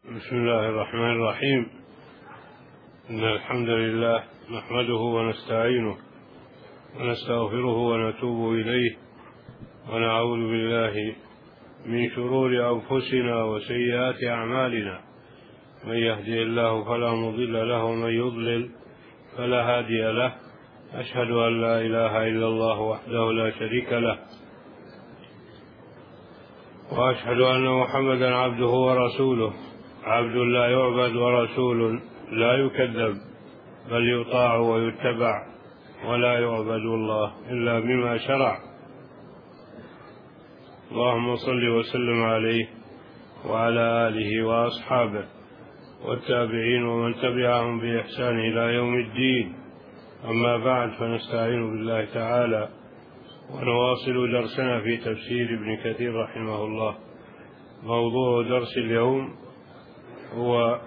بسم الله الرحمن الرحيم. إن الحمد لله نحمده ونستعينه ونستغفره ونتوب إليه، ونعوذ بالله من شرور أنفسنا وسيئات أعمالنا. من يهدي الله فلا مضل له، ومن يضلل فلا هادي له. أشهد أن لا إله إلا الله وحده لا شريك له، وأشهد أن محمدا عبده ورسوله، عبد لا يعبد ورسول لا يكذب، بل يطاع ويتبع، ولا يعبد الله إلا بما شرع. اللهم صل وسلم عليه وعلى آله وأصحابه والتابعين ومن تبعهم بإحسان إلى يوم الدين. أما بعد، فنستعين بالله تعالى ونواصل درسنا في تفسير ابن كثير رحمه الله. موضوع درس اليوم هو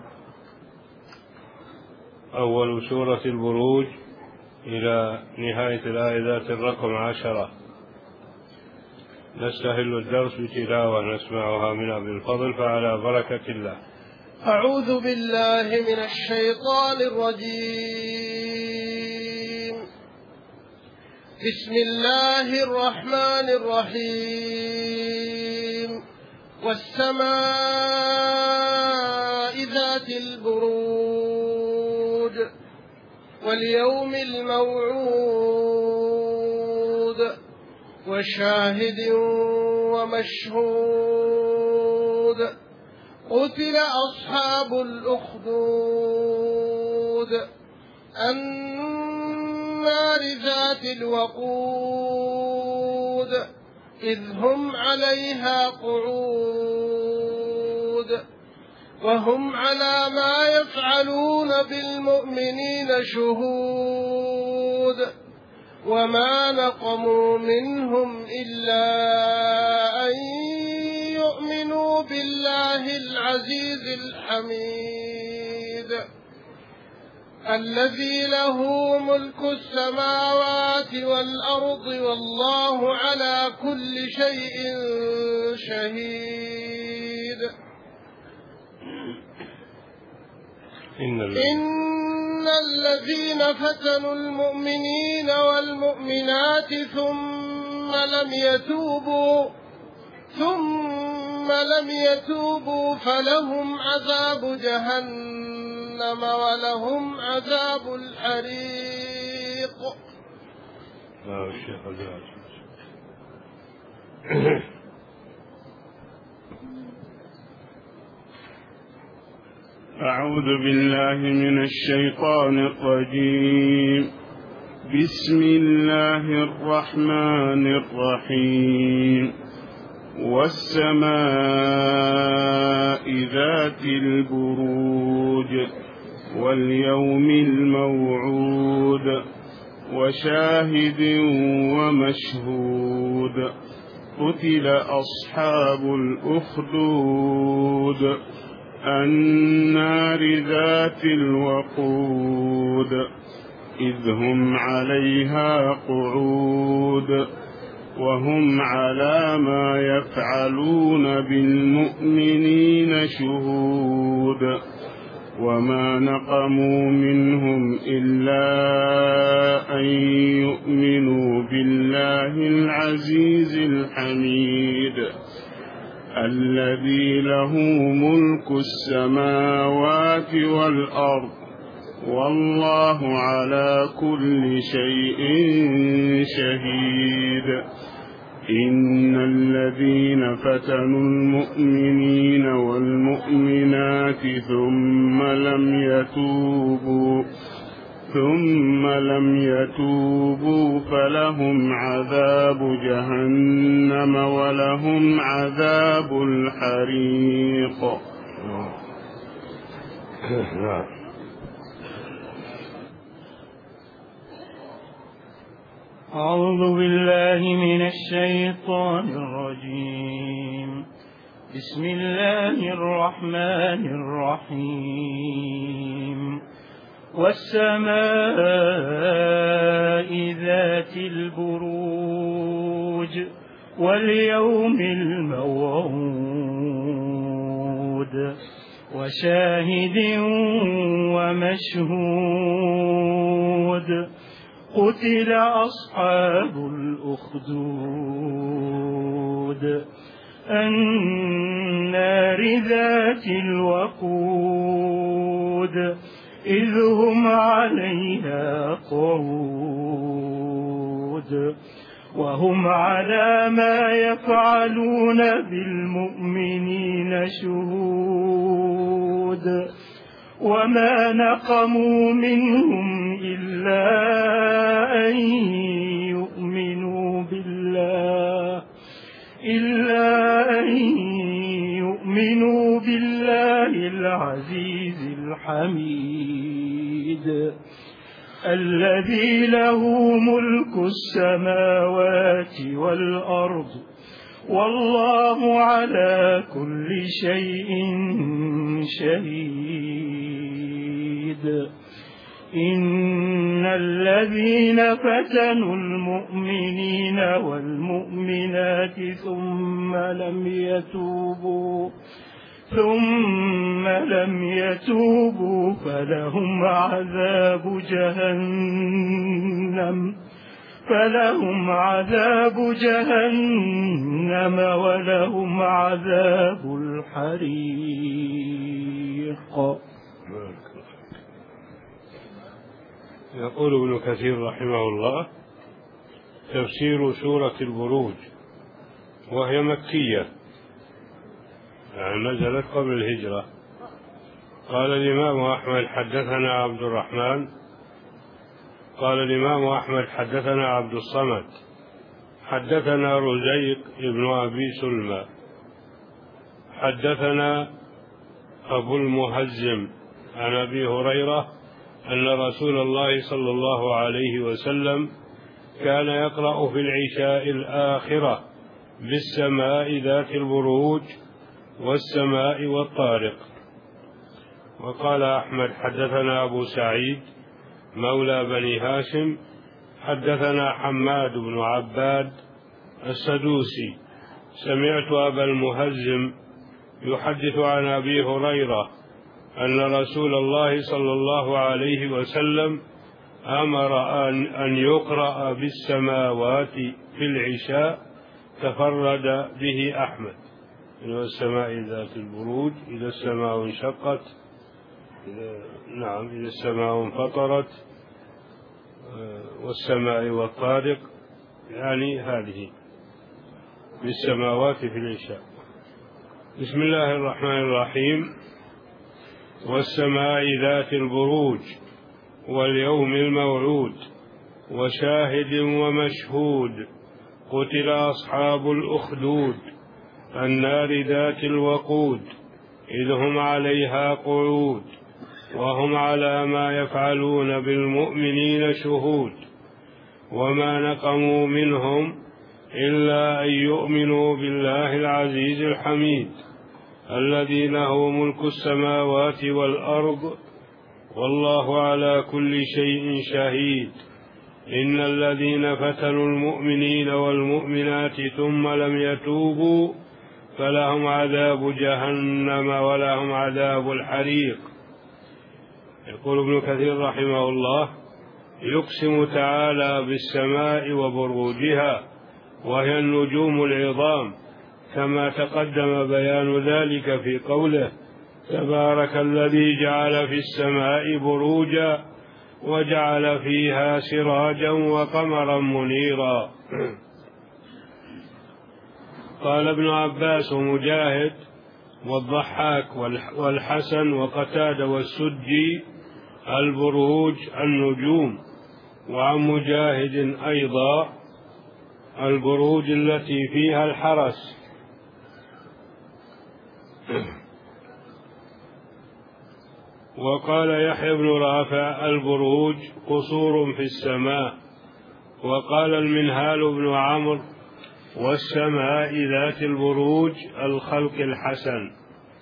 أول سورة البروج إلى نهاية الآية ذات الرقم 10. نستهل الدرس بتلاوة نسمعها من أبي الفضل، فعلى بركة الله. أعوذ بالله من الشيطان الرجيم. بسم الله الرحمن الرحيم. والسماء ذات البروج واليوم الموعود وشاهد ومشهود. قتل أصحاب الأخدود النار ذات الوقود إذ هم عليها قعود وهم على ما يفعلون بالمؤمنين شهود. وما نقموا منهم إلا أن يؤمنوا بالله العزيز الحميد الذي له ملك السماوات والأرض، والله على كل شيء شهيد. إن الذين فتنوا المؤمنين والمؤمنات ثم لم يتوبوا فلهم عذاب جهنم ولهم عذاب الحريق. أعوذ بالله من الشيطان الرجيم. بسم الله الرحمن الرحيم. والسماء ذات البروج واليوم الموعود وشاهد ومشهود. قتل أصحاب الأخدود النار ذات الوقود إذ هم عليها قعود وهم على ما يفعلون بالمؤمنين شهود. وما نقموا منهم إلا أن يؤمنوا بالله العزيز الحميد الذي له ملك السماوات والأرض، والله على كل شيء شهيد. إن الذين فتنوا المؤمنين والمؤمنات ثم لم يتوبوا فلهم عذاب جهنم ولهم عذاب الحريق. أعوذ بالله من الشيطان الرجيم. بسم الله الرحمن الرحيم. والسماء ذات البروج واليوم الموعود وشاهد ومشهود قتل أصحاب الأخدود النار ذات الوقود إذ هم عليها قعود وهم على ما يفعلون بالمؤمنين شهود وما نقموا منهم إلا أن يؤمنوا بالله العزيز الحميد الذي له ملك السماوات والأرض والله على كل شيء شهيد إن الذين فتنوا المؤمنين والمؤمنات ثم لم يتوبوا فلهم عذاب جهنم ولهم عذاب الحريق. يقول ابن كثير رحمه الله: تفسير سورة البروج، وهي مكية يعني نزلت قبل الهجرة. قال الإمام أحمد حدثنا عبد الرحمن قال الإمام أحمد حدثنا عبد الصمد حدثنا رزيق ابن أبي سلمى حدثنا أبو المهزم عن أبي هريرة أن رسول الله صلى الله عليه وسلم كان يقرأ في العشاء الآخرة بالسماء ذات البروج والسماء والطارق. وقال أحمد حدثنا أبو سعيد مولى بني هاشم حدثنا حماد بن عباد السدوسي سمعت أبا المهزم يحدث عن أبي هريرة أن رسول الله صلى الله عليه وسلم أمر أن يقرأ بالسماوات في العشاء تفرد به أحمد. إلى السماء ذات البروج، إذا السماء انشقت، إذا السماء انفطرت، والسماء والطارق، يعني هذه بالسماوات في العشاء. بسم الله الرحمن الرحيم. والسماء ذات البروج واليوم الموعود وشاهد ومشهود قتل أصحاب الأخدود النار ذات الوقود إذ هم عليها قعود وهم على ما يفعلون بالمؤمنين شهود وما نقموا منهم إلا أن يؤمنوا بالله العزيز الحميد الذي له ملك السماوات والأرض والله على كل شيء شهيد. إن الذين فتنوا المؤمنين والمؤمنات ثم لم يتوبوا فلهم عذاب جهنم ولهم عذاب الحريق. يقول ابن كثير رحمه الله: يقسم تعالى بالسماء وبروجها وهي النجوم العظام، كما تقدم بيان ذلك في قوله: تبارك الذي جعل في السماء بروجا وجعل فيها سراجا وقمرا منيرا. قال ابن عباس ومجاهد والضحاك والحسن وقتادة والسدي: البروج النجوم. وعن مجاهد أيضا: البروج التي فيها الحرس. وقال يحيى بن رافع: البروج قصور في السماء. وقال المنهال بن عمرو: والسماء ذات البروج الخلق الحسن.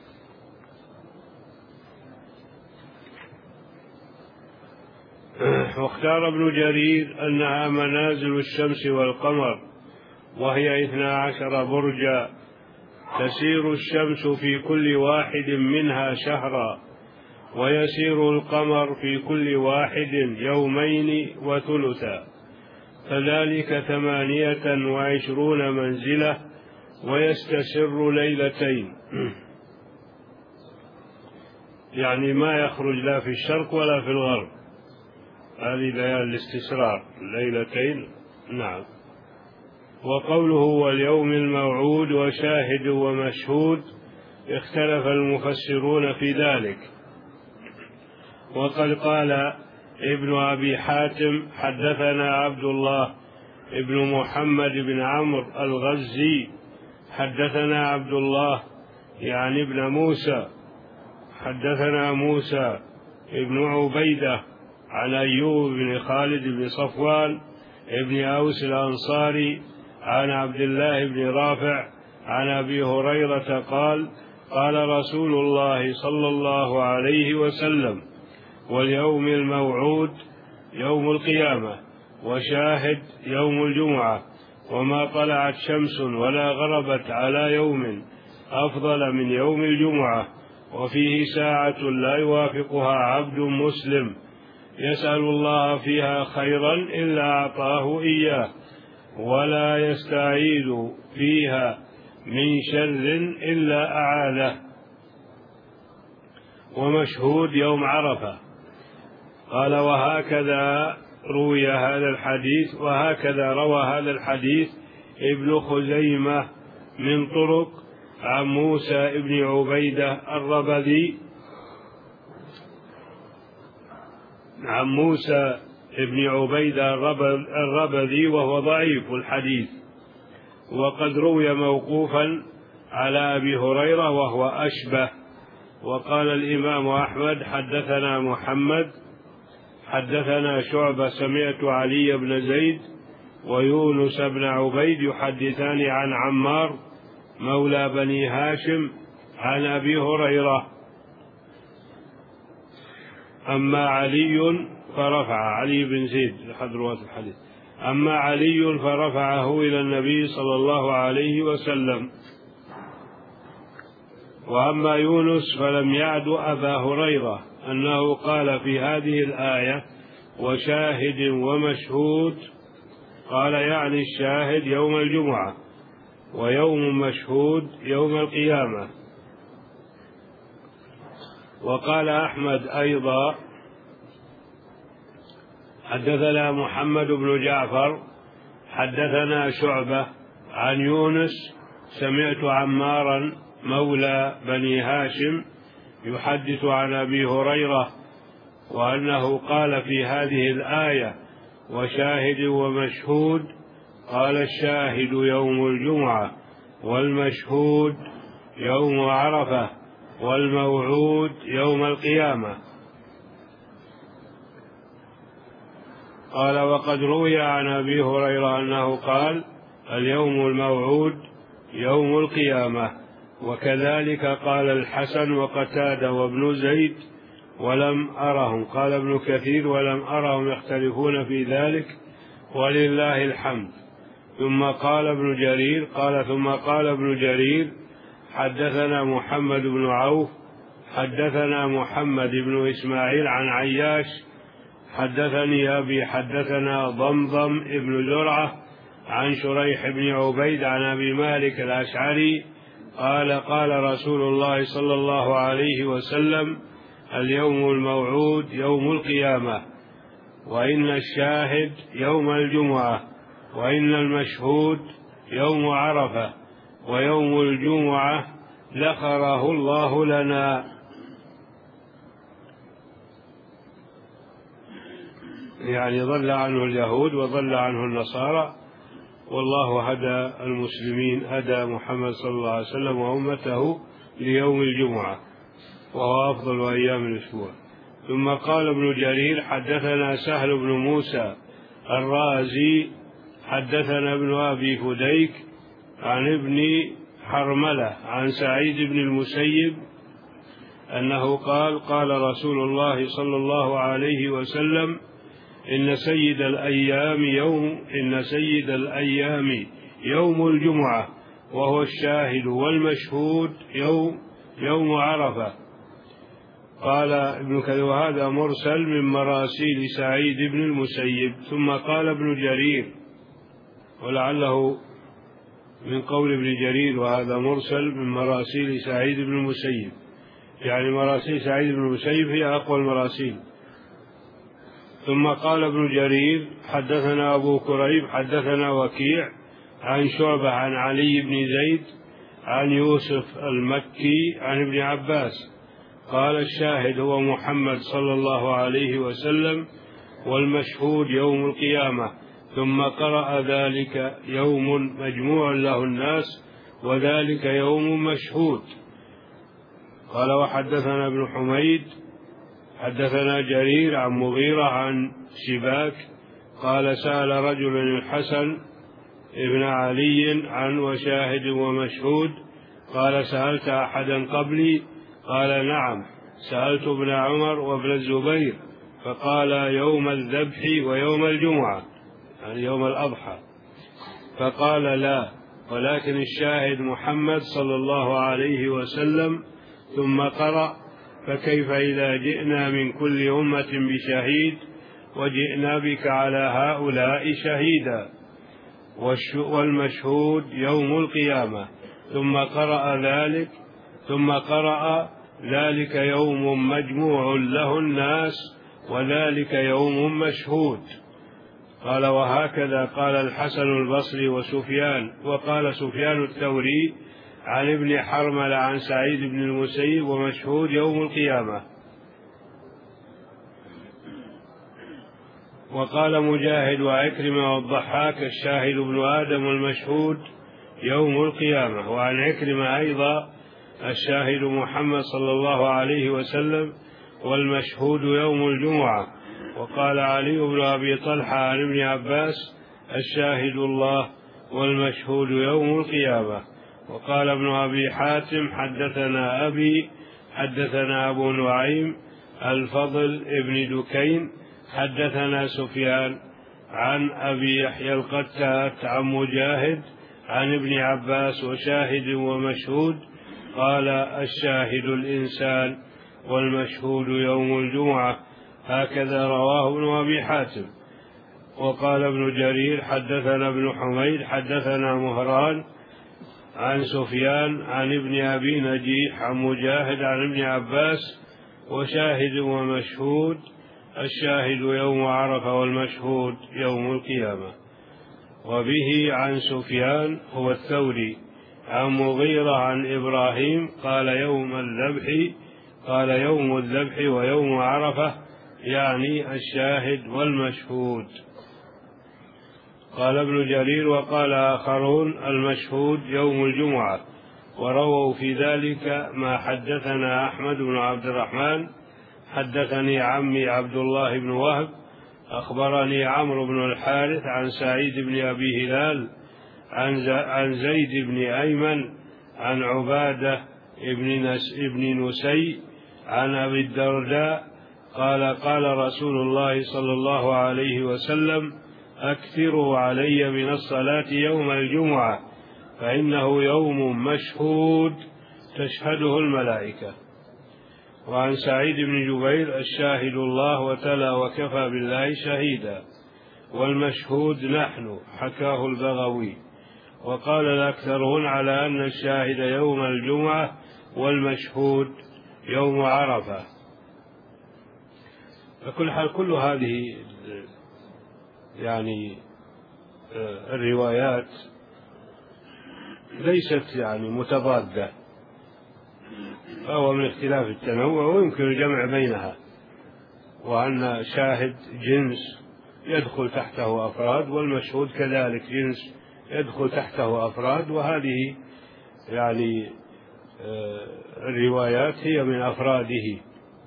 واختار ابن جرير أنها منازل الشمس والقمر، وهي 12 برجا تسير الشمس في كل واحد منها شهرا، ويسير القمر في كل واحد يومين وثلثا، فذلك 28 منزلة، ويستسر ليلتين، يعني ما يخرج لا في الشرق ولا في الغرب، هذه ليالي الاستسرار ليلتين. نعم. وقوله واليوم الموعود وشاهد ومشهود اختلف المفسرون في ذلك، وقد قال ابن أبي حاتم حدثنا عبد الله ابن محمد بن عمرو الغزي حدثنا عبد الله يعني ابن موسى حدثنا موسى ابن عبيدة عن أيوب بن خالد بن صفوان ابن أوس الأنصاري عن عبد الله بن رافع عن أبي هريرة قال قال رسول الله صلى الله عليه وسلم واليوم الموعود يوم القيامة، وشاهد يوم الجمعة، وما طلعت شمس ولا غربت على يوم أفضل من يوم الجمعة، وفيه ساعة لا يوافقها عبد مسلم يسأل الله فيها خيرا إلا أعطاه إياه، ولا يستعيذ فيها من شر إلا أعاذه. ومشهود يوم عرفة. قال وهكذا روى هذا الحديث ابن خزيمة من طرق عن موسى بن عبيدة الربذي وهو ضعيف الحديث، وقد روي موقوفا على أبي هريرة وهو أشبه. وقال الإمام أحمد حدثنا محمد حدثنا شعبة سمعت علي بن زيد ويونس بن عبيد يحدثان عن عمار مولى بني هاشم عن أبي هريرة. أما علي فرفع علي بن زيد أحد رواة الحديث، أما علي فرفعه إلى النبي صلى الله عليه وسلم. وأما يونس فلم يعد أبا هريرة أنه قال في هذه الآية وشاهد ومشهود، قال يعني الشاهد يوم الجمعة، ويوم مشهود يوم القيامة. وقال أحمد أيضا حدثنا محمد بن جعفر حدثنا شعبة عن يونس سمعت عمارا مولى بني هاشم يحدث عن أبي هريرة وأنه قال في هذه الآية وشاهد ومشهود، قال الشاهد يوم الجمعة، والمشهود يوم عرفة، والموعود يوم القيامة. قال وقد روي عن أبي هريرة أنه قال اليوم الموعود يوم القيامة، وكذلك قال الحسن وقتادة وابن زيد ولم أرهم، قال ابن كثير ولم أرهم يختلفون في ذلك ولله الحمد. ثم قال ابن جرير حدثنا محمد بن عوف حدثنا محمد بن إسماعيل عن عياش حدثني أبي حدثنا ضمضم بن زرعة عن شريح بن عبيد عن أبي مالك الأشعري قال قال رسول الله صلى الله عليه وسلم اليوم الموعود يوم القيامة، وإن الشاهد يوم الجمعة، وإن المشهود يوم عرفة، ويوم الجمعة ذكره الله لنا. يعني ضل عنه اليهود وضل عنه النصارى، والله هدى المسلمين، هدى محمد صلى الله عليه وسلم وأمته ليوم الجمعة وهو أفضل أيام الأسبوع. ثم قال ابن جرير حدثنا سهل بن موسى الرازي حدثنا ابن أبي فديك عن ابن حرملة عن سعيد بن المسيب أنه قال قال رسول الله صلى الله عليه وسلم إن سيد الأيام يوم الجمعة، وهو الشاهد والمشهود يوم عرفة. قال ابن كثير: وهذا مرسل من مراسيل سعيد بن المسيب. ثم قال ابن جرير، ولعله من قول ابن جرير: وهذا مرسل من مراسيل سعيد بن المسيب، يعني مراسيل سعيد بن المسيب هي أقوى المراسيل. ثم قال ابن جرير: حدثنا أبو كريب حدثنا وكيع عن شعبة عن علي بن زيد عن يوسف المكي عن ابن عباس قال: الشاهد هو محمد صلى الله عليه وسلم، والمشهود يوم القيامة. ثم قرأ: ذلك يوم مجموع له الناس، وذلك يوم مشهود. قال: وحدثنا ابن حميد حدثنا جرير عن مغيرة عن شباك قال: سأل رجل الحسن ابن علي عن وشاهد ومشهود. قال: سألت أحدا قبلي؟ قال: نعم، سألت ابن عمر وابن الزبير، فقال: يوم الذبح ويوم الجمعة، يعني يوم الأضحى. فقال: لا، ولكن الشاهد محمد صلى الله عليه وسلم. ثم قرأ: فكيف إذا جئنا من كل أمة بشهيد وجئنا بك على هؤلاء شهيدا، والمشهود يوم القيامة. ثم قرأ: ذلك يوم مجموع له الناس، وذلك يوم مشهود. قال: وهكذا قال الحسن البصري وسفيان. وقال سفيان الثوري عن ابن حرمل عن سعيد بن المسيب: ومشهود يوم القيامة. وقال مجاهد وعكرمة والضحاك: الشاهد ابن آدم، والمشهود يوم القيامة. وعن عكرمة أيضا: الشاهد محمد صلى الله عليه وسلم، والمشهود يوم الجمعة. وقال علي بن أبي طلحة عن ابن عباس: الشاهد الله، والمشهود يوم القيامة. وقال ابن أبي حاتم: حدثنا أبي حدثنا أبو نعيم الفضل ابن دكين حدثنا سفيان عن أبي يحيى القتات عن مجاهد عن ابن عباس: وشاهد ومشهود. قال: الشاهد الإنسان، والمشهود يوم الجمعة. هكذا رواه ابن أبي حاتم. وقال ابن جرير: حدثنا ابن حميد حدثنا مهران عن سفيان عن ابن أبي نجيح عن مجاهد عن ابن عباس: وشاهد ومشهود. الشاهد يوم عرفة، والمشهود يوم القيامة. وبه عن سفيان هو الثوري عن مغيرة عن إبراهيم قال: يوم الذبح ويوم عرفة، يعني الشاهد والمشهود. قال ابن جرير: وقال آخرون: المشهود يوم الجمعة. ورووا في ذلك ما حدثنا أحمد بن عبد الرحمن حدثني عمي عبد الله بن وهب أخبرني عمرو بن الحارث عن سعيد بن أبي هلال عن زيد بن أيمن عن عبادة ابن نسي عن أبي الدرداء قال: قال رسول الله صلى الله عليه وسلم: أكثروا علي من الصلاة يوم الجمعة، فإنه يوم مشهود تشهده الملائكة. وعن سعيد بن جبير: الشاهد الله، وتلا: وكفى بالله شهيدا، والمشهود نحن، حكاه البغوي. وقال الأكثرون على أن الشاهد يوم الجمعة، والمشهود يوم عرفة. فكل حال كل هذه يعني الروايات ليست يعني متضادة، فهو من اختلاف التنوع، ويمكن الجمع بينها، وأن شاهد جنس يدخل تحته أفراد، والمشهود كذلك جنس يدخل تحته أفراد. وهذه يعني الروايات هي من أفراده.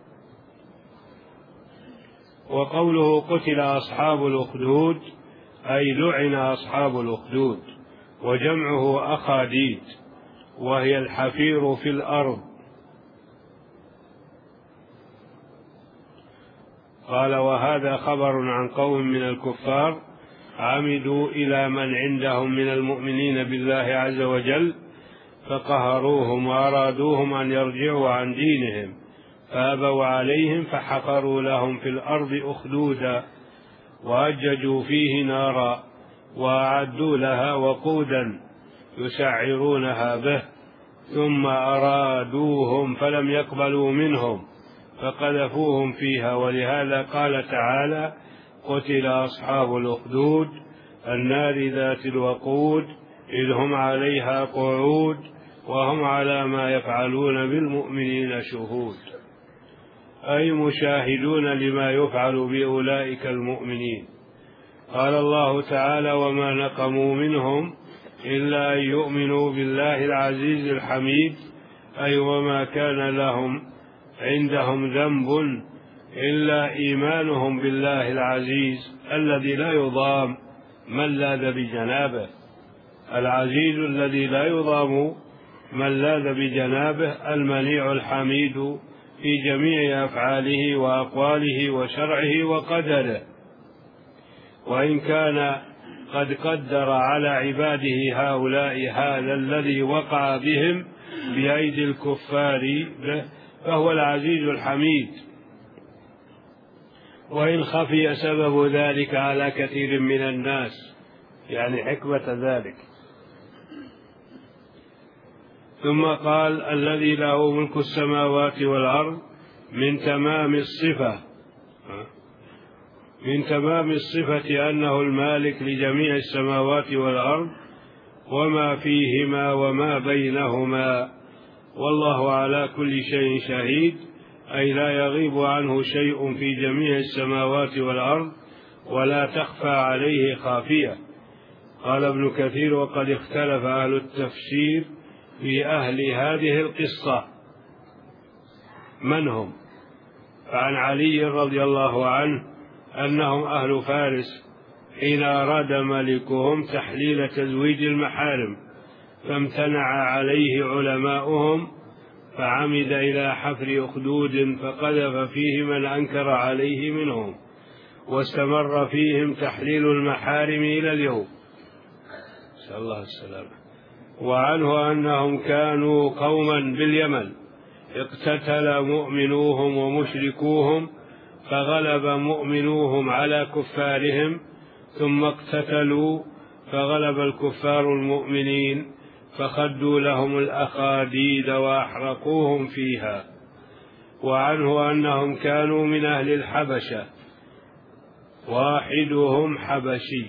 وقوله: قتل أصحاب الأخدود، أي لعن أصحاب الأخدود، وجمعه أخاديد، وهي الحفير في الأرض. قال: وهذا خبر عن قوم من الكفار عمدوا إلى من عندهم من المؤمنين بالله عز وجل فقهروهم وأرادوهم أن يرجعوا عن دينهم فأبوا عليهم فحفروا لهم في الأرض أخدودا وأججوا فيه نارا وأعدوا لها وقودا يسعرونها به ثم أرادوهم فلم يقبلوا منهم فقذفوهم فيها. ولهذا قال تعالى قتل أصحاب الأخدود النار ذات الوقود إذ هم عليها قعود وهم على ما يفعلون بالمؤمنين شهود، أي مشاهدون لما يفعل بأولئك المؤمنين. قال الله تعالى وما نقموا منهم إلا أن يؤمنوا بالله العزيز الحميد، أي وما كان لهم عندهم ذنب إلا إيمانهم بالله العزيز الذي لا يضام من لاذ بجنابه، العزيز الذي لا يضام من لاذ بجنابه، المنيع الحميد في جميع أفعاله وأقواله وشرعه وقدره. وإن كان قد قدر على عباده هؤلاء هذا الذي وقع بهم بأيدي الكفار فهو العزيز الحميد، وإن خفي سبب ذلك على كثير من الناس، يعني حكمة ذلك. ثم قال الذي له ملك السماوات والأرض من تمام الصفة أنه المالك لجميع السماوات والأرض وما فيهما وما بينهما، والله على كل شيء شهيد، أي لا يغيب عنه شيء في جميع السماوات والأرض ولا تخفى عليه خافية. قال ابن كثير وقد اختلف أهل التفسير في أهل هذه القصة من هم، فعن علي رضي الله عنه أنهم أهل فارس حين أراد ملكهم تحليل تزويج المحارم فامتنع عليه علماؤهم فعمد إلى حفر أخدود فقذف فيه من أنكر عليه منهم، واستمر فيهم تحليل المحارم إلى اليوم، نسأل الله السلامة. وعنه أنهم كانوا قوما باليمن اقتتل مؤمنوهم ومشركوهم فغلب مؤمنوهم على كفارهم ثم اقتتلوا فغلب الكفار المؤمنين فخدوا لهم الأخاديد وأحرقوهم فيها. وعنه أنهم كانوا من أهل الحبشة واحدهم حبشي.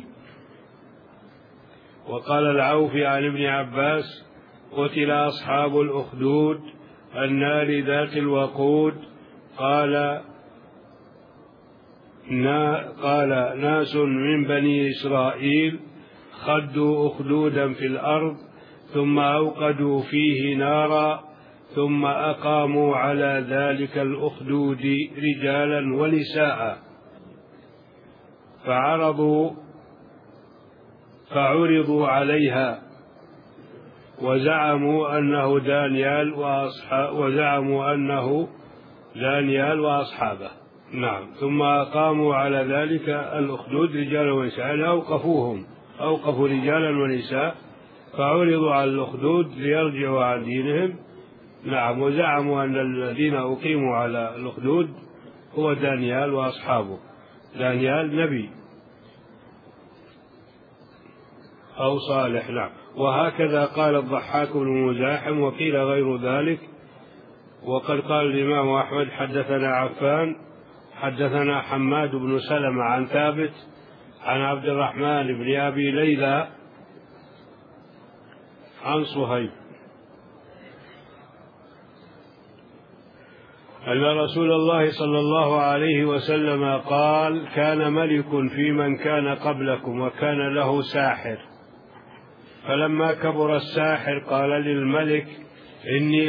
وقال العوفي عن ابن عباس قتل أصحاب الأخدود النار ذات الوقود، قال ناس من بني إسرائيل خدوا أخدودا في الأرض ثم أوقدوا فيه نارا ثم أقاموا على ذلك الأخدود رجالا ونساء فعرضوا عليها وزعموا أنه دانيال وأصحابه. نعم. ثم أقاموا على ذلك الأخدود رجالا ونساء، أوقفوا رجالا ونساء فعرضوا على الأخدود ليرجعوا عن دينهم. نعم. وزعموا أن الذين أقيموا على الأخدود هو دانيال وأصحابه، دانيال نبي أو صالح. نعم. وهكذا قال الضحاك بن مزاحم وقيل غير ذلك. وقد قال الإمام أحمد حدثنا عفان حدثنا حماد بن سلمة عن ثابت عن عبد الرحمن بن أبي ليلى عن صهيب أن رسول الله صلى الله عليه وسلم قال كان ملك في من كان قبلكم وكان له ساحر، فلما كبر الساحر قال للملك إني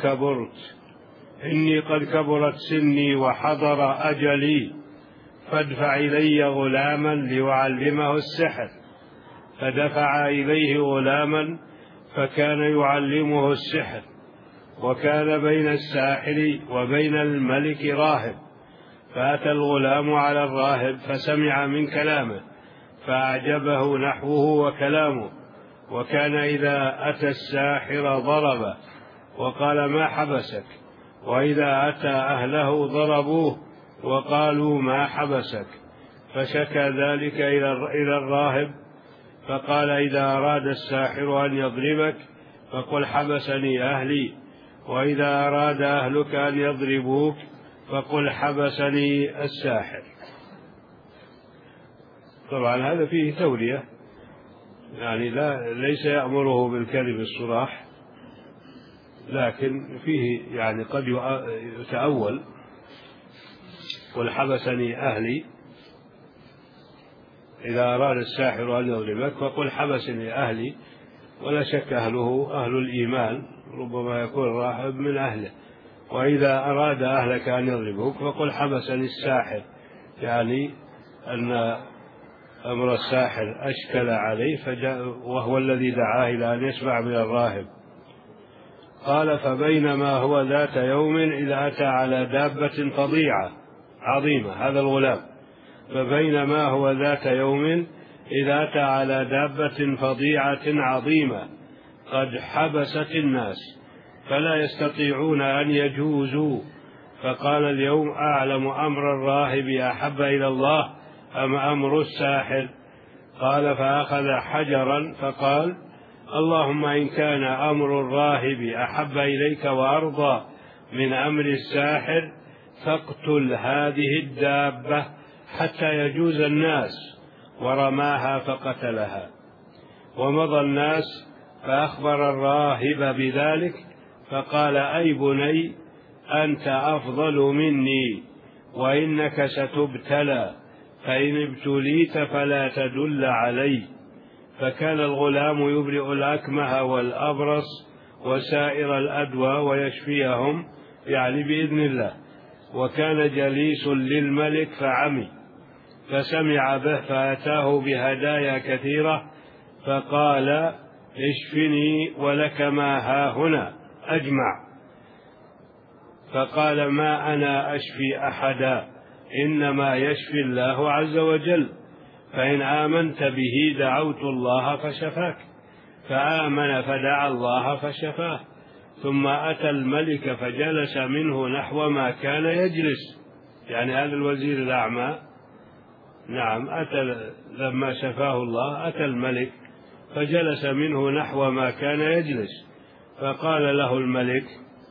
قد كبرت سني وحضر أجلي، فادفع إلي غلاما ليعلمه السحر. فدفع إليه غلاما فكان يعلمه السحر، وكان بين الساحر وبين الملك راهب، فأتى الغلام على الراهب فسمع من كلامه فأعجبه نحوه وكلامه، وكان إذا أتى الساحر ضربه وقال ما حبسك، وإذا أتى أهله ضربوه وقالوا ما حبسك. فشكى ذلك إلى الراهب، فقال إذا أراد الساحر أن يضربك فقل حبسني أهلي، وإذا أراد أهلك أن يضربوك فقل حبسني الساحر. طبعا هذا فيه تورية، يعني ليس يأمره بالكذب الصراح، لكن فيه يعني قد يتأول. قل حبسني أهلي، إذا أراد الساحر أن يضربك فقل حبسني أهلي، ولا شك أهله أهل الإيمان، ربما يكون الراهب من أهله. وإذا أراد أهلك أن يضربوك فقل حبسني الساحر، يعني أن أمر الساحر أشكل عليه وهو الذي دعاه إلى أن يسمع من الراهب. قال فبينما هو ذات يوم إذا أتى على دابة فظيعة عظيمة، هذا الغلام، فبينما هو ذات يوم إذا أتى على دابة فظيعة عظيمة قد حبست الناس فلا يستطيعون أن يجوزوا، فقال اليوم أعلم أمر الراهب أحب إلى الله أم أمر الساحر؟ قال فأخذ حجرا فقال اللهم إن كان أمر الراهب أحب إليك وأرضى من أمر الساحر فاقتل هذه الدابة حتى يجوز الناس، ورماها فقتلها. ومضى الناس فأخبر الراهب بذلك، فقال أي بني أنت أفضل مني وإنك ستبتلى، فإن ابتليت فلا تدل علي. فكان الغلام يبرئ الأكمه والأبرص وسائر الأدوى ويشفيهم، يعني بإذن الله. وكان جليس للملك فعمي، فسمع به فأتاه بهدايا كثيرة، فقال اشفني ولك ما ها هنا أجمع. فقال ما أنا أشفي أحدا، إنما يشفي الله عز وجل، فإن آمنت به دعوت الله فشفاك. فآمن فدعا الله فشفاه. ثم أتى الملك فجلس منه نحو ما كان يجلس، يعني هذا الوزير الأعمى، نعم، أتى لما شفاه الله أتى الملك فجلس منه نحو ما كان يجلس. فقال له الملك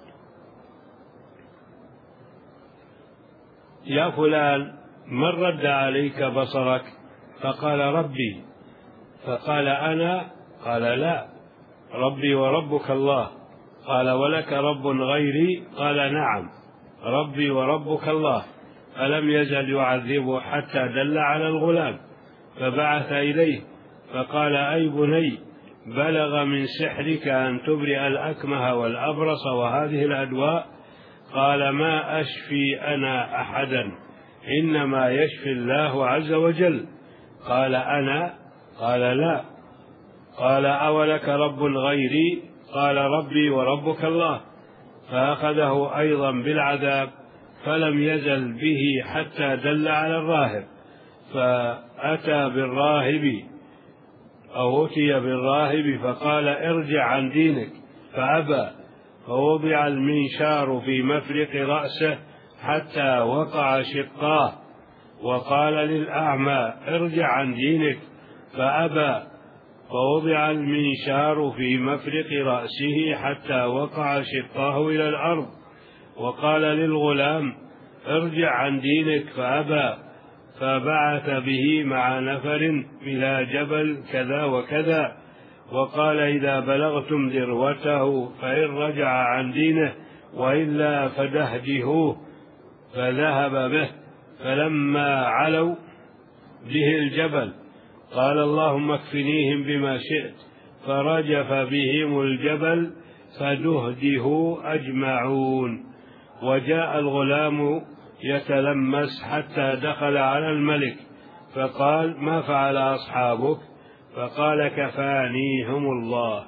يا فلان من رد عليك بصرك؟ فقال ربي. فقال أنا؟ قال لا، ربي وربك الله. قال ولك رب غيري؟ قال نعم، ربي وربك الله. فلم يزل يعذبه حتى دل على الغلام، فبعث إليه فقال أي بني بلغ من سحرك أن تبرئ الأكمه والأبرص وهذه الأدواء؟ قال ما أشفي أنا أحدا، إنما يشفي الله عز وجل. قال أنا؟ قال لا. قال أولك رب غيري؟ قال ربي وربك الله. فأخذه أيضا بالعذاب فلم يزل به حتى دل على الراهب، فأتى بالراهب أو أتي بالراهب فقال ارجع عن دينك، فأبى، فوضع المنشار في مفرق رأسه حتى وقع شقاه، وقال للأعمى ارجع عن دينك، فأبى، فوضع المنشار في مفرق رأسه حتى وقع شقاه إلى الأرض، وقال للغلام ارجع عن دينك، فأبى، فبعث به مع نفر إلى جبل كذا وكذا، وقال إذا بلغتم ذروته فإن رجع عن دينه وإلا فدهجهوه، فذهب به. فلما علوا به الجبل قال اللهم اكفنيهم بما شئت، فرجف بهم الجبل فدهدهوا أجمعون. وجاء الغلام يتلمس حتى دخل على الملك، فقال ما فعل أصحابك؟ فقال كفانيهم الله.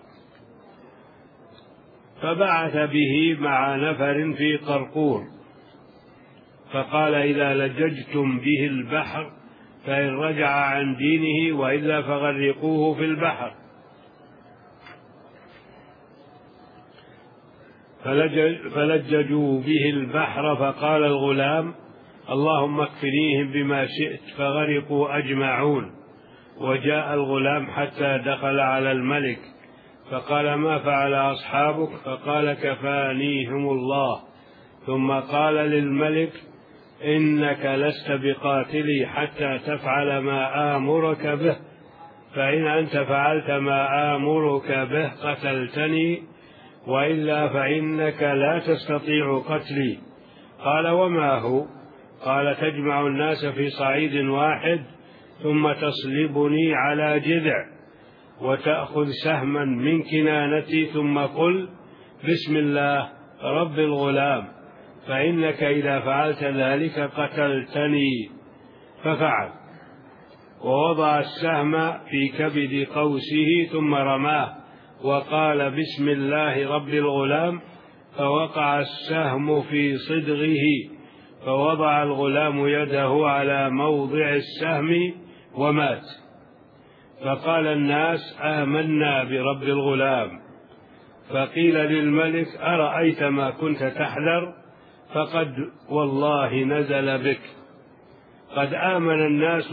فبعث به مع نفر في قرقور، فقال إذا لججتم به البحر فإن رجع عن دينه وإلا فغرقوه في البحر. فلججوا به البحر، فقال الغلام: اللهم اكفنيهم بما شئت، فغرقوا أجمعون. وجاء الغلام حتى دخل على الملك، فقال: ما فعل أصحابك؟ فقال: كفانيهم الله. ثم قال للملك: إنك لست بقاتلي حتى تفعل ما آمرك به، فإن أنت فعلت ما آمرك به قتلتني، وإلا فإنك لا تستطيع قتلي. قال: وما هو؟ قال: تجمع الناس في صعيد واحد، ثم تصلبني على جذع، وتأخذ سهما من كنانتي، ثم قل: بسم الله رب الغلام، فإنك إذا فعلت ذلك قتلتني. ففعل، ووضع السهم في كبد قوسه ثم رماه، وقال: بسم الله رب الغلام، فوقع السهم في صدغه، فوضع الغلام يده على موضع السهم ومات. فقال الناس: آمنا برب الغلام. فقيل للملك: أرأيت ما كنت تحذر؟ فقد والله نزل بك. قد آمن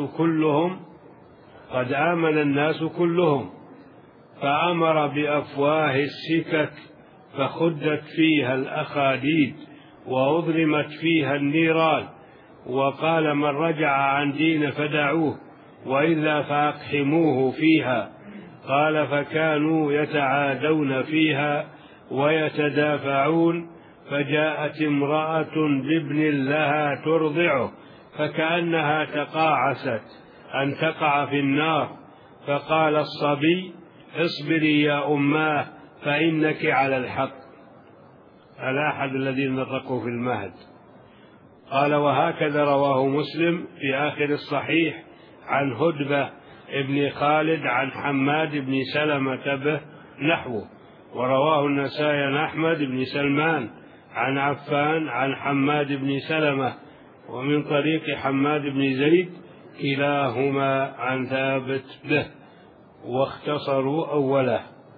الناس كلهم. فأمر بأفواه السكك، فخدت فيها الأخاديد، وأضرمت فيها النيران. وقال: من رجع عن دين فدعوه، وإلا فأقحموه فيها. قال: فكانوا يتعادون فيها ويتدافعون، فجاءت امرأة بابن لها ترضعه، فكأنها تقاعست أن تقع في النار، فقال الصبي: اصبري يا أماه، فإنك على الحق. على أحد الذين نطقوا في المهد. قال: وهكذا رواه مسلم في آخر الصحيح عن هدبة ابن خالد عن حماد بن سلمة به نحوه. ورواه النسائي عن أحمد بن سلمان عن عفان عن حماد بن سلمة، ومن طريق حماد بن زيد كلاهما عن ثابت به، واختصروا أوله.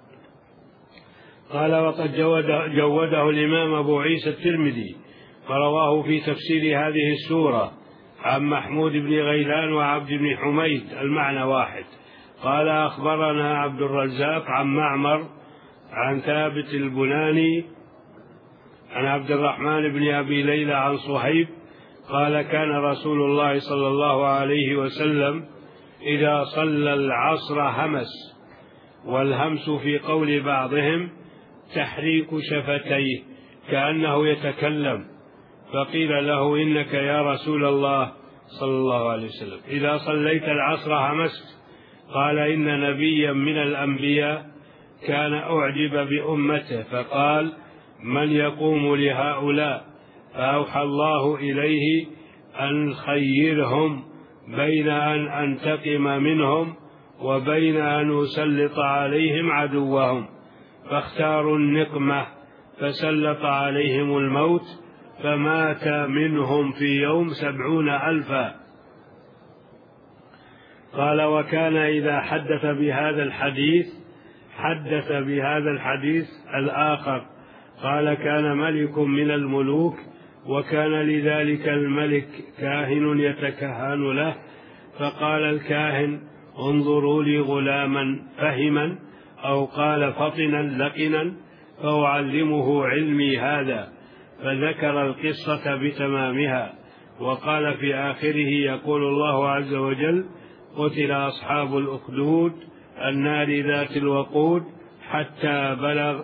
قال: وقد جوده الإمام أبو عيسى الترمذي، فرواه في تفسير هذه السورة عن محمود بن غيلان وعبد بن حميد، المعنى واحد. قال: أخبرنا عبد الرزاق عن معمر عن ثابت البناني عن عبد الرحمن بن أبي ليلى عن صهيب قال: كان رسول الله صلى الله عليه وسلم إذا صلى العصر همس. والهمس في قول بعضهم تحريك شفتيه كأنه يتكلم. فقيل له: إنك يا رسول الله صلى الله عليه وسلم إذا صليت العصر همست؟ قال: إن نبيا من الأنبياء كان أعجب بأمته، فقال: من يقوم لهؤلاء؟ فأوحى الله إليه أن خيرهم بين أن أنتقم منهم وبين أن أسلط عليهم عدوهم، فاختاروا النقمة، فسلط عليهم الموت، فمات منهم في يوم 70,000. قال: وكان إذا حدث بهذا الحديث الآخر. قال: كان ملك من الملوك، وكان لذلك الملك كاهن يتكهن له، فقال الكاهن: انظروا لي غلاما فهما، أو قال فطنا لقنا، فأعلمه علمي هذا. فذكر القصة بتمامها، وقال في آخره: يقول الله عز وجل: قتل أصحاب الأخدود النار ذات الوقود، حتى بلغ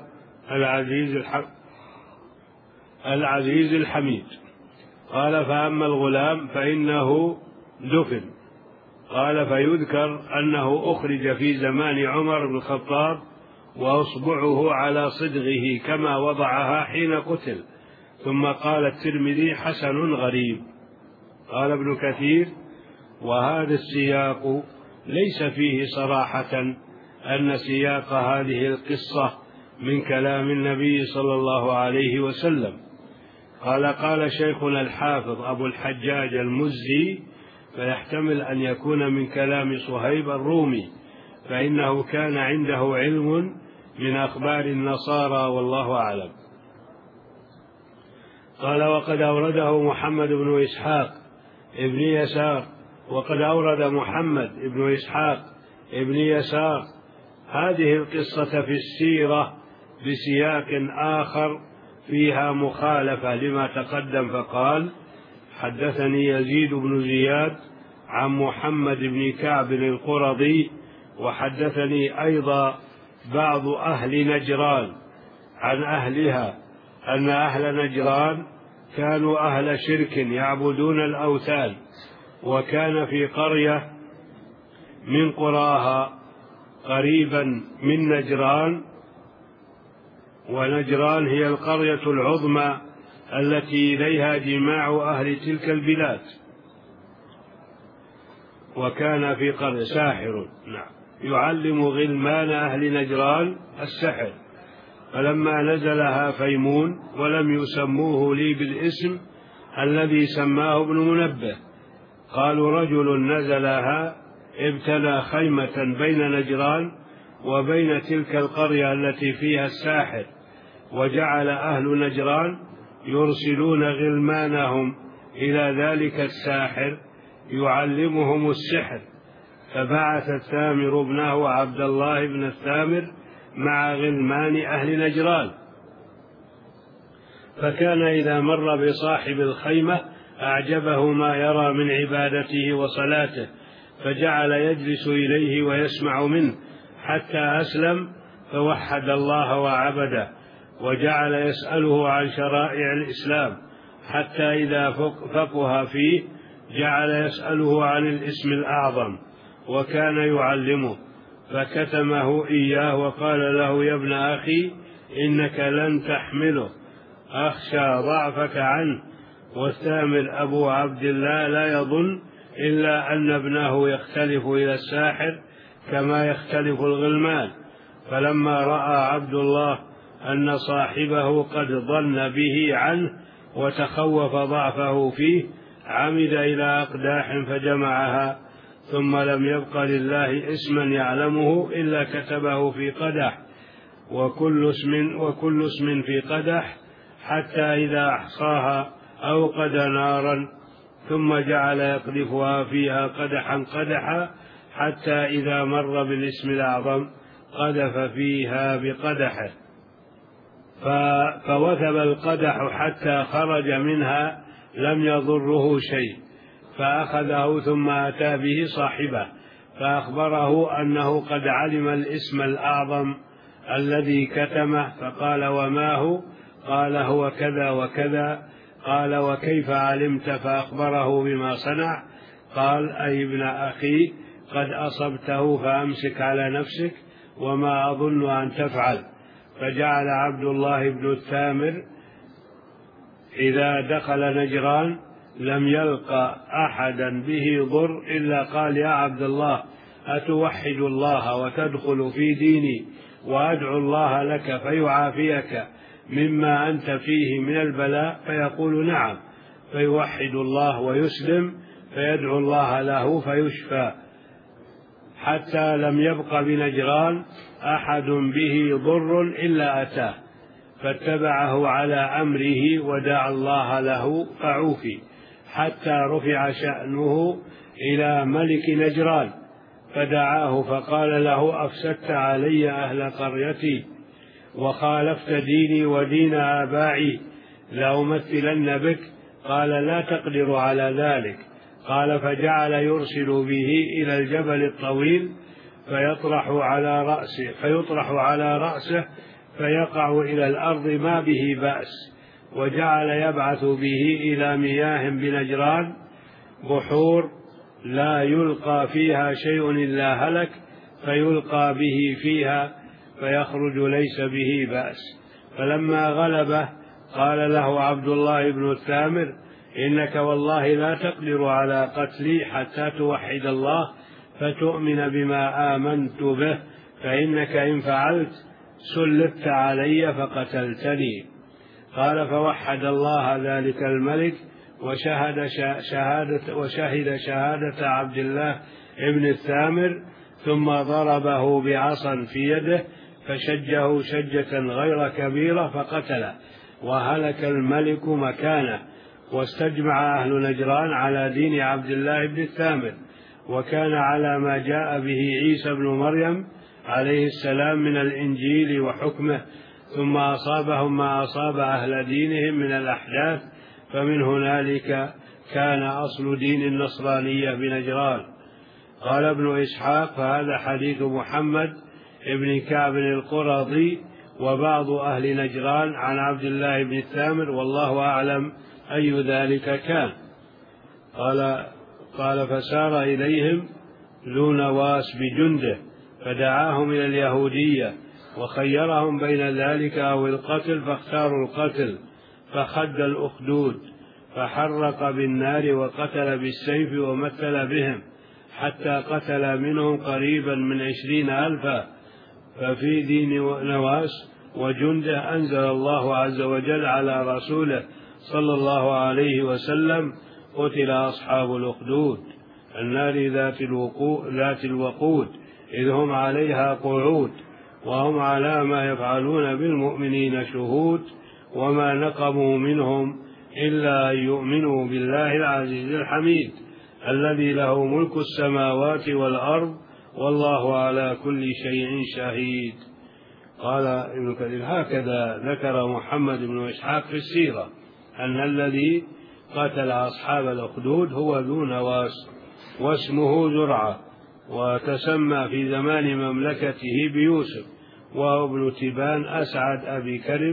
العزيز الحميد. قال: فأما الغلام فإنه دفن. قال: فيذكر أنه أخرج في زمان عمر بن الخطاب، وأصبعه على صدغه كما وضعها حين قتل. ثم قال الترمذي: حسن غريب. قال ابن كثير: وهذا السياق ليس فيه صراحة أن سياق هذه القصة من كلام النبي صلى الله عليه وسلم. قال شيخنا الحافظ أبو الحجاج المزي: فيحتمل أن يكون من كلام صهيب الرومي، فإنه كان عنده علم من أخبار النصارى والله أعلم. قال وقد أورده محمد بن إسحاق ابن يسار، وقد أورد محمد بن إسحاق ابن يسار هذه القصة في السيرة بسياق آخر فيها مخالفة لما تقدم، فقال حدثني يزيد بن زياد عن محمد بن كعب القرظي، وحدثني أيضا بعض أهل نجران عن أهلها أن أهل نجران كانوا أهل شرك يعبدون الأوثان، وكان في قرية من قراها قريبا من نجران، ونجران هي القرية العظمى التي إليها جماع أهل تلك البلاد. وكان في قرية ساحر يعلم غلمان أهل نجران السحر، فلما نزلها فيمون ولم يسموه لي بالاسم الذي سماه ابن منبه، قالوا رجل نزلها ابتنى خيمة بين نجران وبين تلك القرية التي فيها الساحر، وجعل أهل نجران يرسلون غلمانهم إلى ذلك الساحر يعلمهم السحر، فبعث الثامر ابنه عبد الله بن الثامر مع غلمان أهل نجران، فكان إذا مر بصاحب الخيمة أعجبه ما يرى من عبادته وصلاته، فجعل يجلس إليه ويسمع منه حتى أسلم فوحد الله وعبده، وجعل يسأله عن شرائع الإسلام، حتى إذا فقه فيه جعل يسأله عن الاسم الأعظم، وكان يعلمه، فكتمه إياه وقال له يا ابن أخي إنك لن تحمله، أخشى ضعفك عنه. والثامر أبو عبد الله لا يظن إلا أن ابنه يختلف إلى الساحر كما يختلف الغلمان، فلما رأى عبد الله أن صاحبه قد ظن به عنه وتخوف ضعفه فيه عمد إلى أقداح فجمعها، ثم لم يبق لله اسما يعلمه إلا كتبه في قدح، وكل اسم في قدح، حتى إذا أحصاها أوقد نارا، ثم جعل يقذفها فيها قدحا قدحا، حتى إذا مر بالاسم الأعظم قذف فيها بقدحه، فوثب القدح حتى خرج منها لم يضره شيء، فأخذه ثم أتى به صاحبه فأخبره أنه قد علم الاسم الأعظم الذي كتمه، فقال وما هو؟ قال هو كذا وكذا. قال وكيف علمت؟ فأخبره بما صنع. قال أي ابن أخي قد أصبته فأمسك على نفسك وما أظن أن تفعل. فجعل عبد الله بن الثامر إذا دخل نجران لم يلقى أحدا به ضر إلا قال يا عبد الله أتوحد الله وتدخل في ديني وأدعو الله لك فيعافيك مما أنت فيه من البلاء؟ فيقول نعم، فيوحد الله ويسلم، فيدعو الله له فيشفى، حتى لم يبق بنجران أحد به ضر إلا أتاه، فاتبعه على أمره ودعا الله له فعوفي، حتى رفع شأنه إلى ملك نجران، فدعاه فقال له أفسدت علي أهل قريتي وخالفت ديني ودين آبائي، لأمثلن بك. قال لا تقدر على ذلك. قال فجعل يرسل به إلى الجبل الطويل فيطرح على رأسه فيقع إلى الأرض ما به بأس، وجعل يبعث به إلى مياه بنجران بحور لا يلقى فيها شيء إلا هلك، فيلقى به فيها فيخرج ليس به بأس. فلما غلبه قال له عبد الله بن الثامر إنك والله لا تقدر على قتلي حتى توحد الله فتؤمن بما آمنت به، فإنك إن فعلت سلبت علي فقتلتني. قال فوحد الله ذلك الملك وشهد شهادة عبد الله ابن الثامر، ثم ضربه بعصا في يده فشجه شجة غير كبيرة فقتله، وهلك الملك مكانه. واستجمع أهل نجران على دين عبد الله بن الثامر، وكان على ما جاء به عيسى بن مريم عليه السلام من الإنجيل وحكمه، ثم أصابهم ما أصاب أهل دينهم من الأحداث، فمن هنالك كان أصل دين النصرانية بنجران. قال ابن إسحاق: فهذا حديث محمد ابن كعب القرظي وبعض أهل نجران عن عبد الله بن الثامر، والله أعلم أي ذلك كان. قال: فسار إليهم ذو نواس بجنده فدعاهم إلى اليهودية، وخيرهم بين ذلك أو القتل، فاختاروا القتل، فخد الأخدود فحرق بالنار وقتل بالسيف ومثل بهم، حتى قتل منهم قريبا من 20,000. ففي دين نواس وجنده أنزل الله عز وجل على رسوله صلى الله عليه وسلم: قتل أصحاب الأخدود النار ذات الوقود إذ هم عليها قعود وهم على ما يفعلون بالمؤمنين شهود، وما نقموا منهم إلا أن يؤمنوا بالله العزيز الحميد الذي له ملك السماوات والأرض والله على كل شيء شهيد. قال ابن كثير: هكذا ذكر محمد بن إسحاق في السيرة أن الذي قتل أصحاب الأخدود هو ذو نواس، واسمه زرعة، وتسمى في زمان مملكته بيوسف، وهو ابن تبان أسعد أبي كرب،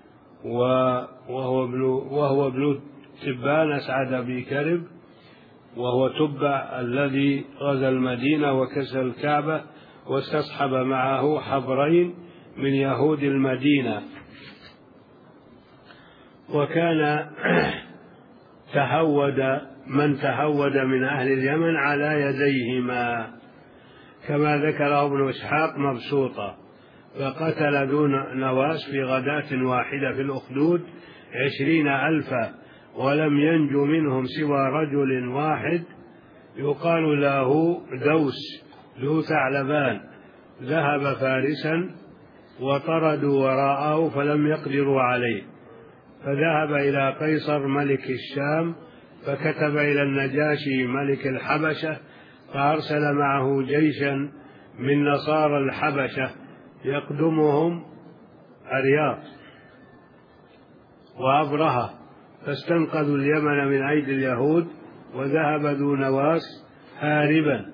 وهو ابن تبان أسعد أبي كرب، وهو تبع الذي غزا المدينة وكسر الكعبة، واستصحب معه حبرين من يهود المدينة. وكان من تهود من أهل اليمن على يديهما، كما ذكره ابن إسحاق مبسوطا. فقتل ذو نواس في غداة واحدة في الأخدود 20,000، ولم ينج منهم سوى رجل واحد يقال له دوس ذو ثعلبان، ذهب فارسا وطردوا وراءه فلم يقدروا عليه، فذهب إلى قيصر ملك الشام فكتب إلى النجاشي ملك الحبشة، فأرسل معه جيشا من نصارى الحبشة يقدمهم الرياض وأبرهة، فاستنقذوا اليمن من أيدي اليهود، وذهب ذو نواس هاربا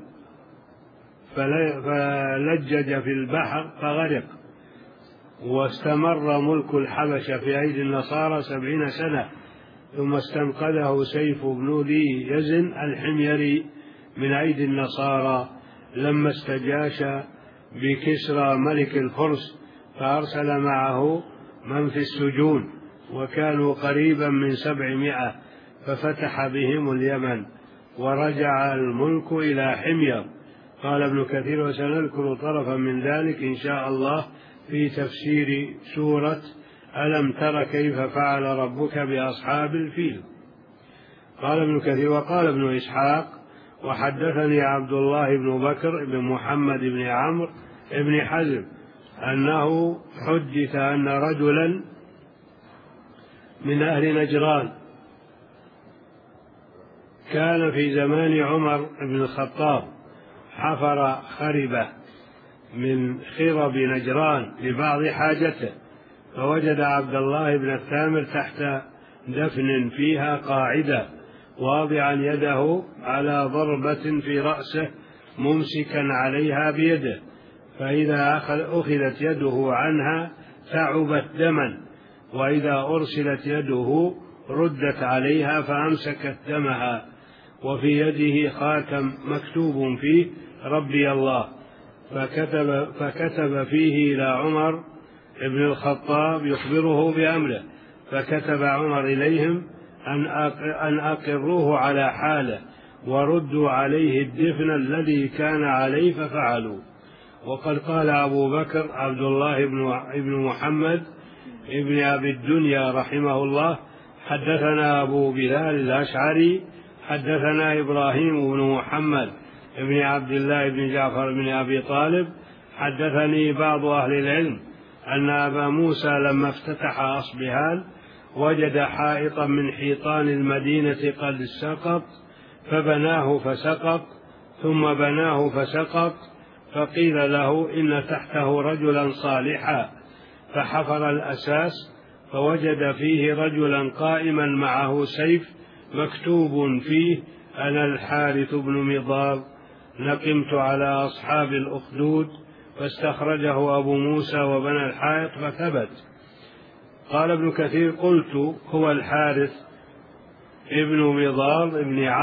فلجج في البحر فغرق. واستمر ملك الحبشة في أيدي النصارى 70 سنة، ثم استنقذه سيف بن ذي يزن الحميري من أيدي النصارى لما استجاش بكسرى ملك الفرس، فأرسل معه من في السجون، وكانوا قريبا من 700، ففتح بهم اليمن ورجع الملك إلى حمير. قال ابن كثير: وسنذكر طرفا من ذلك إن شاء الله في تفسير سورة ألم تر كيف فعل ربك بأصحاب الفيل. قال ابن كثير: وقال ابن إسحاق: وحدثني عبد الله بن بكر بن محمد بن عمرو بن حزم أنه حدث أن رجلا من أهل نجران كان في زمان عمر بن الخطاب حفر خربة من خرب نجران لبعض حاجته، فوجد عبد الله بن الثامر تحت دفن فيها قاعدة واضعا يده على ضربة في رأسه ممسكا عليها بيده، فإذا أخذت يده عنها تعبت دما، وإذا أرسلت يده ردت عليها فأمسكت دمها، وفي يده خاتم مكتوب فيه ربي الله، فكتب فيه إلى عمر ابن الخطاب يخبره بأمره، فكتب عمر إليهم أن أقروه على حاله وردوا عليه الدفن الذي كان عليه، ففعلوا. وقد قال أبو بكر عبد الله بن محمد ابن أبي الدنيا رحمه الله: حدثنا أبو بلال الأشعري حدثنا إبراهيم بن محمد بن عبد الله بن جعفر بن أبي طالب حدثني بعض أهل العلم أن أبا موسى لما افتتح أصبهان وجد حائطا من حيطان المدينة قد سقط فبناه فسقط ثم بناه فسقط، فقيل له إن تحته رجلا صالحا، فحفر الأساس فوجد فيه رجلا قائما معه سيف مكتوب فيه: أنا الحارث بن مضار نقمت على أصحاب الأخدود، فاستخرجه أبو موسى وبنى الحائط فثبت. قال ابن كثير: قلت هو الحارث ابن مضار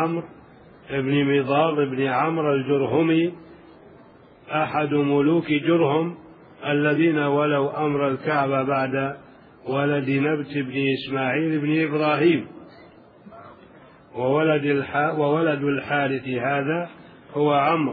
ابن عمرو الجرهمي أحد ملوك جرهم الذين ولوا أمر الكعبة بعد ولد نبت بن إسماعيل بن إبراهيم، وولد الحارث هذا هو عمرو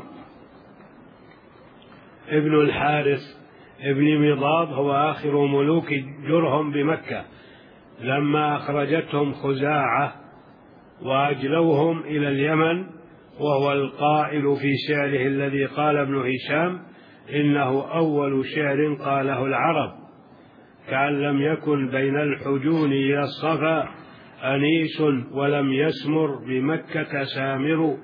ابن الحارث ابن مضاد، هو آخر ملوك جرهم بمكة لما أخرجتهم خزاعة وأجلوهم إلى اليمن، وهو القائل في شعره الذي قال ابن هشام: إنه أول شعر قاله العرب، كأن لم يكن بين الحجون إلى الصفا أنيس ولم يسمر بمكة سامر،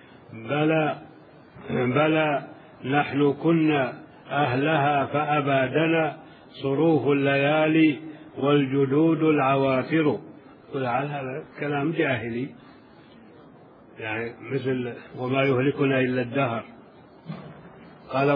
بلى نحن كنا أهلها فأبادنا صروف الليالي والجدود العوافر. هذا كلام جاهلي، يعني مثل وما يهلكنا إلا الدهر. قال: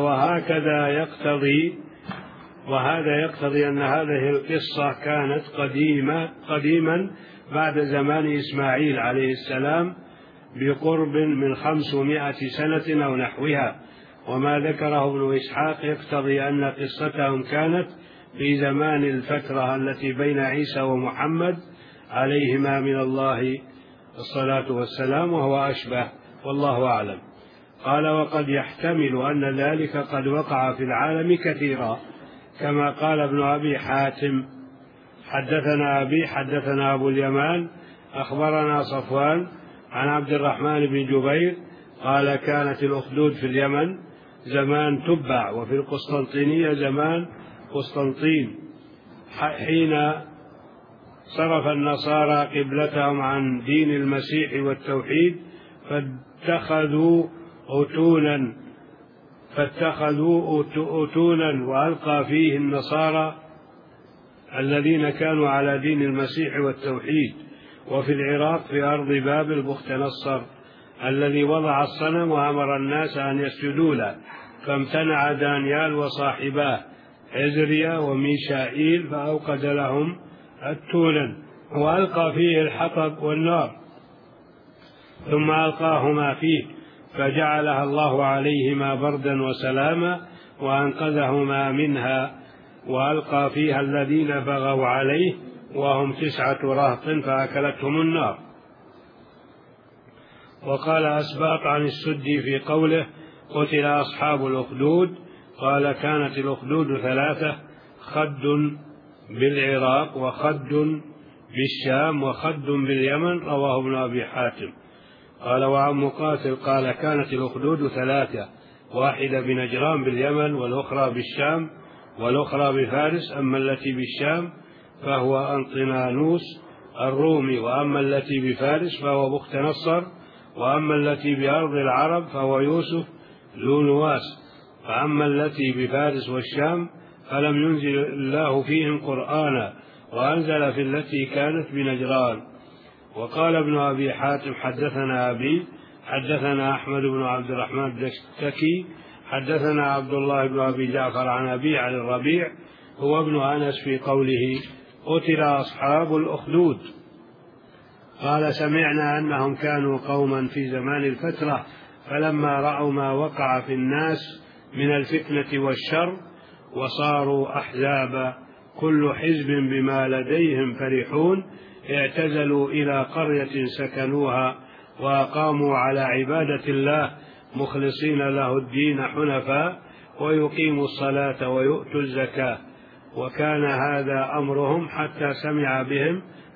وهذا يقتضي أن هذه القصة كانت قديما بعد زمان إسماعيل عليه السلام بقرب من 500 سنة أو نحوها، وما ذكره ابن إسحاق يقتضي أن قصتهم كانت في زمان الفترة التي بين عيسى ومحمد عليهما من الله الصلاة والسلام، وهو أشبه، والله أعلم. قال: وقد يحتمل أن ذلك قد وقع في العالم كثيرا، كما قال ابن أبي حاتم: حدثنا أبو اليمان أخبرنا صفوان عن عبد الرحمن بن جبير قال: كانت الأخدود في اليمن زمان تبع، وفي القسطنطينية زمان قسطنطين، حين صرف النصارى قبلتهم عن دين المسيح والتوحيد فاتخذوا أتونا وألقى فيه النصارى الذين كانوا على دين المسيح والتوحيد. وفي العراق في أرض بابل بخت نصر الذي وضع الصنم وأمر الناس أن يسجدوا له، فامتنع دانيال وصاحباه عزريا وميشائيل فأوقد لهم التونا وألقى فيه الحطب والنار، ثم ألقاهما فيه فجعلها الله عليهما بردا وسلاما وأنقذهما منها، وألقى فيها الذين بغوا عليه وهم 9 رهط فأكلتهم النار. وقال أسباط عن السدي في قوله: قتل أصحاب الأخدود، قال: كانت الأخدود 3: خد بالعراق، وخد بالشام، وخد باليمن. رواه ابن أبي حاتم. قال: وعن مقاتل قال: كانت الأخدود 3: واحدة بنجران باليمن، والأخرى بالشام، والأخرى بفارس. أما التي بالشام فهو أنطنانوس الرومي، وأما التي بفارس فهو بخت نصر، وأما التي بأرض العرب فهو يوسف ذو نواس. فأما التي بفارس والشام فلم ينزل الله فيهم قرآنا، وأنزل في التي كانت بنجران. وقال ابن أبي حاتم: حدثنا أبي، حدثنا أحمد بن عبد الرحمن الدستكي، حدثنا عبد الله بن أبي جعفر عن أبي عن الربيع هو ابن أنس في قوله: قتل أصحاب الأخدود. قال: سمعنا أنهم كانوا قوما في زمان الفترة، فلما رأوا ما وقع في الناس من الفتنة والشر وصاروا أحزابا كل حزب بما لديهم فرحون، اعتزلوا إلى قرية سكنوها وأقاموا على عبادة الله مخلصين له الدين حنفاء، ويقيموا الصلاة ويؤتوا الزكاة. وكان هذا أمرهم حتى سمع بهم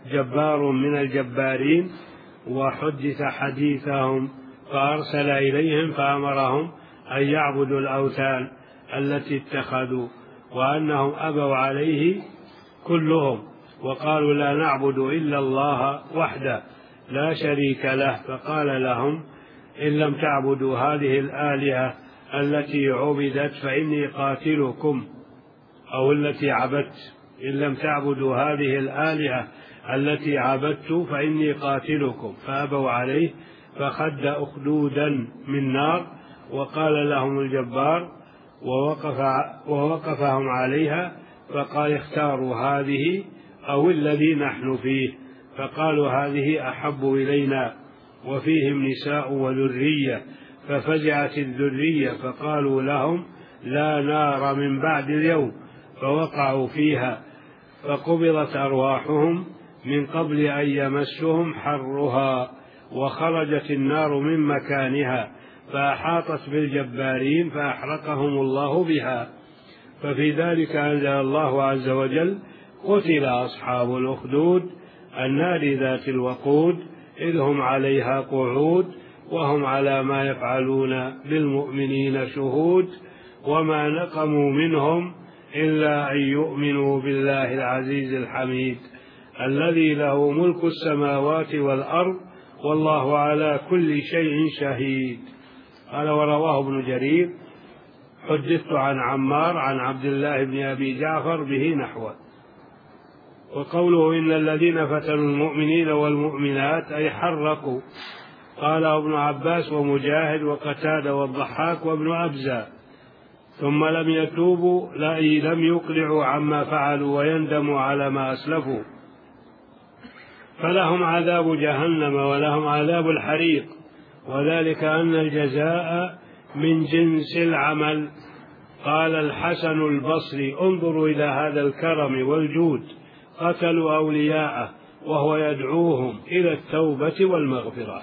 جبار من الجبارين وحدث حديثهم فأرسل إليهم فأمرهم أن يعبدوا الأوثان التي اتخذوا، وأنهم أبوا عليه كلهم وقالوا لا نعبد إلا الله وحده لا شريك له. فقال لهم إن لم تعبدوا هذه الآلهة التي عبدت فإني قاتلكم، أو التي عبدت، إن لم تعبدوا هذه الآلهة التي عبدت فإني قاتلكم. فأبوا عليه فخد أخدودا من نار وقال لهم الجبار ووقفهم عليها فقال اختاروا هذه أو الذي نحن فيه، فقالوا هذه أحب إلينا وفيهم نساء وذرية، ففزعت الذرية فقالوا لهم لا نار من بعد اليوم، فوقعوا فيها فقبضت أرواحهم من قبل أن يمسهم حرها، وخرجت النار من مكانها فأحاطت بالجبارين فأحرقهم الله بها. ففي ذلك أنزل الله عز وجل قتل أصحاب الأخدود النار ذات الوقود إذ هم عليها قعود وهم على ما يفعلون بالمؤمنين شهود وما نقموا منهم إلا أن يؤمنوا بالله العزيز الحميد الذي له ملك السماوات والأرض والله على كل شيء شهيد. قال ورواه ابن جرير حدثت عن عمار عن عبد الله بن أبي جعفر به نحوه. وقوله إن الذين فتنوا المؤمنين والمؤمنات أي حرقوا، قال ابن عباس ومجاهد وقتادة والضحاك وابن أبزة. ثم لم يتوبوا لم يقلعوا عما فعلوا ويندموا على ما أسلفوا فلهم عذاب جهنم ولهم عذاب الحريق، وذلك أن الجزاء من جنس العمل. قال الحسن البصري انظروا إلى هذا الكرم والجود، قتلوا أولياءه وهو يدعوهم إلى التوبة والمغفرة.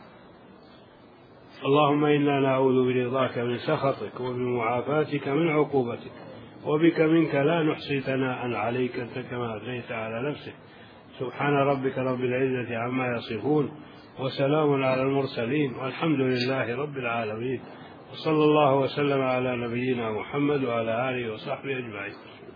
اللهم إنا نعوذ برضاك من سخطك وبمعافاتك من عقوبتك، وبك منك لا نحصي ثناء عليك أنت كما أثنيت على نفسك. سبحان ربك رب العزة عما يصفون وسلام على المرسلين والحمد لله رب العالمين، وصلى الله وسلم على نبينا محمد وعلى آله وصحبه أجمعين.